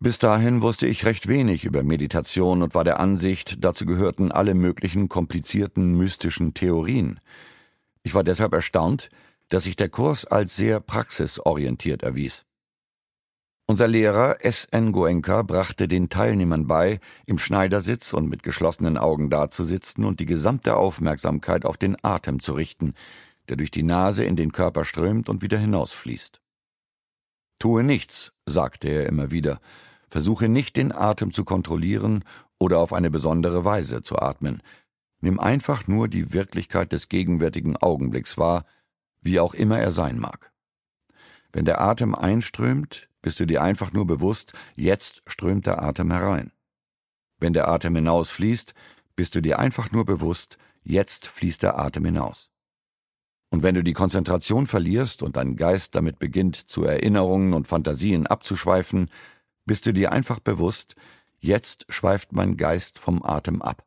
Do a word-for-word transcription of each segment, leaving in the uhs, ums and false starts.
Bis dahin wusste ich recht wenig über Meditation und war der Ansicht, dazu gehörten alle möglichen komplizierten mystischen Theorien. Ich war deshalb erstaunt, dass sich der Kurs als sehr praxisorientiert erwies. Unser Lehrer S N Goenka brachte den Teilnehmern bei, im Schneidersitz und mit geschlossenen Augen dazusitzen und die gesamte Aufmerksamkeit auf den Atem zu richten, der durch die Nase in den Körper strömt und wieder hinausfließt. »Tue nichts«, sagte er immer wieder, »versuche nicht, den Atem zu kontrollieren oder auf eine besondere Weise zu atmen. Nimm einfach nur die Wirklichkeit des gegenwärtigen Augenblicks wahr, wie auch immer er sein mag. Wenn der Atem einströmt, bist du dir einfach nur bewusst, jetzt strömt der Atem herein. Wenn der Atem hinausfließt, bist du dir einfach nur bewusst, jetzt fließt der Atem hinaus. Und wenn du die Konzentration verlierst und dein Geist damit beginnt, zu Erinnerungen und Fantasien abzuschweifen, bist du dir einfach bewusst, jetzt schweift mein Geist vom Atem ab.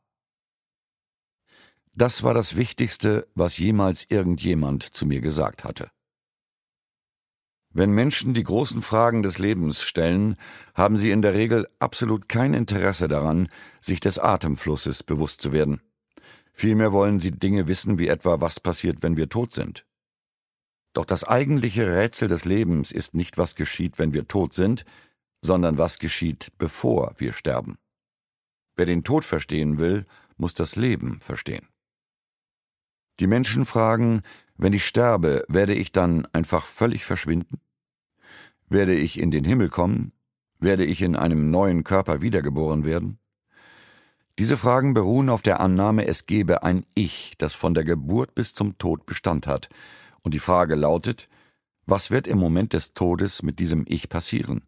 Das war das Wichtigste, was jemals irgendjemand zu mir gesagt hatte. Wenn Menschen die großen Fragen des Lebens stellen, haben sie in der Regel absolut kein Interesse daran, sich des Atemflusses bewusst zu werden. Vielmehr wollen sie Dinge wissen, wie etwa, was passiert, wenn wir tot sind. Doch das eigentliche Rätsel des Lebens ist nicht, was geschieht, wenn wir tot sind, sondern was geschieht, bevor wir sterben. Wer den Tod verstehen will, muss das Leben verstehen. Die Menschen fragen, wenn ich sterbe, werde ich dann einfach völlig verschwinden? Werde ich in den Himmel kommen? Werde ich in einem neuen Körper wiedergeboren werden? Diese Fragen beruhen auf der Annahme, es gebe ein Ich, das von der Geburt bis zum Tod Bestand hat. Und die Frage lautet, was wird im Moment des Todes mit diesem Ich passieren?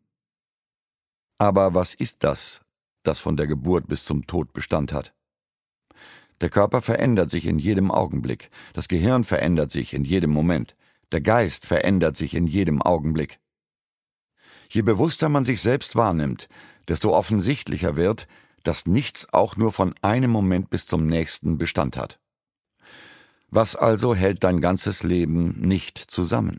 Aber was ist das, das von der Geburt bis zum Tod Bestand hat? Der Körper verändert sich in jedem Augenblick, das Gehirn verändert sich in jedem Moment, der Geist verändert sich in jedem Augenblick. Je bewusster man sich selbst wahrnimmt, desto offensichtlicher wird, dass nichts auch nur von einem Moment bis zum nächsten Bestand hat. Was also hält dein ganzes Leben nicht zusammen?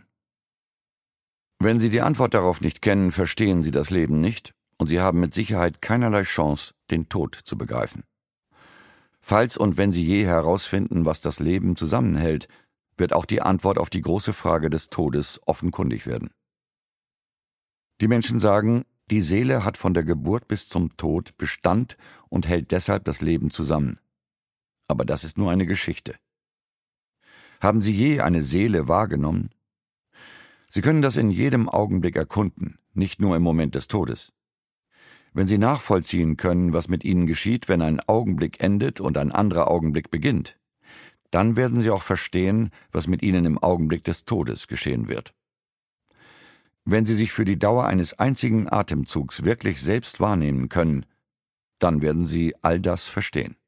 Wenn Sie die Antwort darauf nicht kennen, verstehen Sie das Leben nicht und Sie haben mit Sicherheit keinerlei Chance, den Tod zu begreifen. Falls und wenn Sie je herausfinden, was das Leben zusammenhält, wird auch die Antwort auf die große Frage des Todes offenkundig werden. Die Menschen sagen, die Seele hat von der Geburt bis zum Tod Bestand und hält deshalb das Leben zusammen. Aber das ist nur eine Geschichte. Haben Sie je eine Seele wahrgenommen? Sie können das in jedem Augenblick erkunden, nicht nur im Moment des Todes. Wenn Sie nachvollziehen können, was mit Ihnen geschieht, wenn ein Augenblick endet und ein anderer Augenblick beginnt, dann werden Sie auch verstehen, was mit Ihnen im Augenblick des Todes geschehen wird. Wenn Sie sich für die Dauer eines einzigen Atemzugs wirklich selbst wahrnehmen können, dann werden Sie all das verstehen.